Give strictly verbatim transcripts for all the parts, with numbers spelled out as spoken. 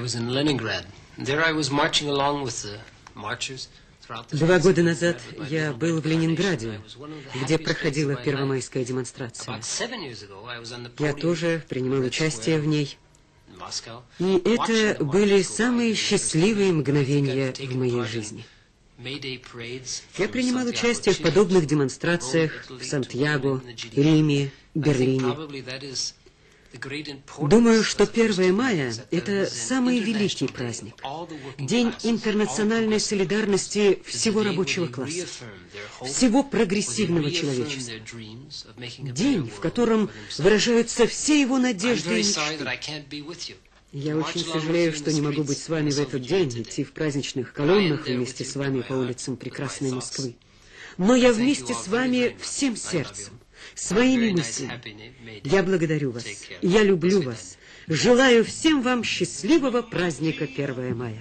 was in Leningrad. There I was marching along with the marchers. Два года назад я был в Ленинграде, где проходила первомайская демонстрация. Я тоже принимал участие в ней. И это были самые счастливые мгновения в моей жизни. Я принимал участие в подобных демонстрациях в Сантьяго, Риме, Берлине. Думаю, что первое мая – это самый великий праздник, день интернациональной солидарности всего рабочего класса, всего прогрессивного человечества, день, в котором выражаются все его надежды и мечты. Я очень сожалею, что не могу быть с вами в этот день, идти в праздничных колоннах вместе с вами по улицам прекрасной Москвы. Но я вместе с вами всем сердцем, своими мыслями. Я благодарю вас, я люблю вас, желаю всем вам счастливого праздника первое мая.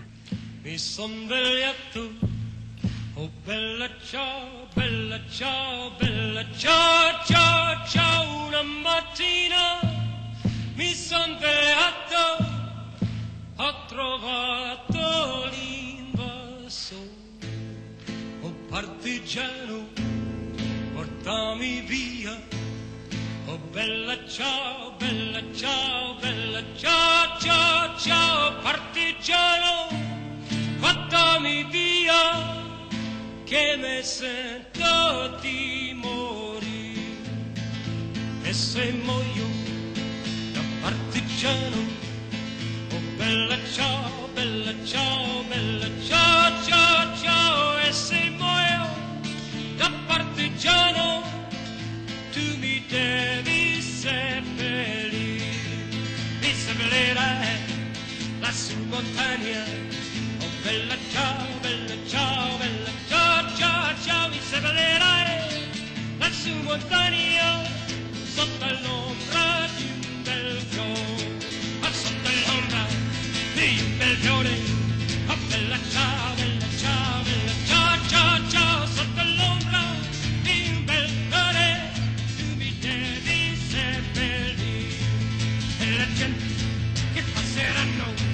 Ho trovato l'invasore, oh partigiano, portami via, oh bella ciao, bella ciao, bella ciao, ciao, ciao, partigiano, portami via, che mi sento di morire, e se muoio da partigiano, bella ciao, bella ciao, bella ciao, ciao, ciao, e se muoio da partigiano, tu mi devi seppellire, mi seppellirai lassù in montagna, oh bella ciao, bella ciao, bella ciao, ciao, ciao, mi seppellirai lassù in montagna, sotto l'ombra di un bel fiore, sotto l'ombra di un bel fiore, oh bella ciao, bella ciao, bella ciao, ciao, ciao, sotto l'ombra di un bel fiore, tu mi devi seppellire, e la gente che passeranno